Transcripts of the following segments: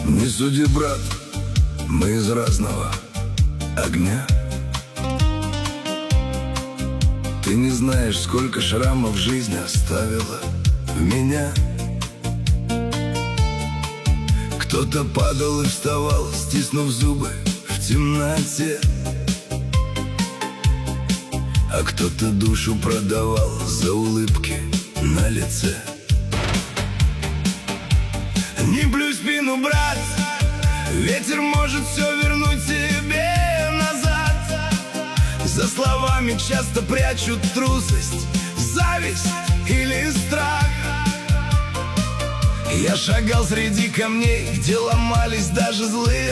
Не суди, брат, мы из разного огня. Ты не знаешь, сколько шрамов жизнь оставила в меня. Кто-то падал и вставал, стиснув зубы в темноте, а кто-то душу продавал за улыбки на лице. Не плюй в спину, брат, ветер может все вернуть тебе назад. За словами часто прячут трусость, зависть или страх. Я шагал среди камней, где ломались даже злые.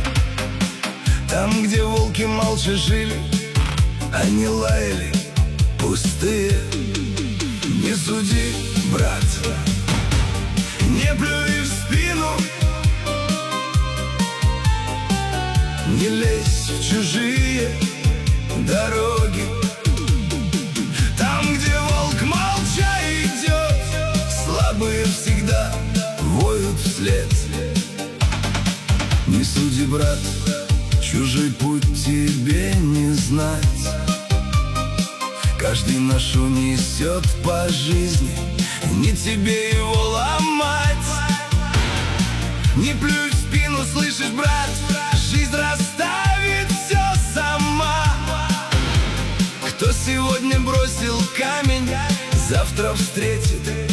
Там, где волки молча жили, они лаяли пустые. Не суди, брат, не плюй в спину, не лезь в чужие дороги. Там, где волк молча идет, слабые всегда воют вслед. Не суди, брат, чужой путь тебе не знать. Каждый ношу несет по жизни, не тебе его ломать. Не плюй в спину, слышишь, брат, жизнь расставит все сама. Кто сегодня бросил камень, завтра встретит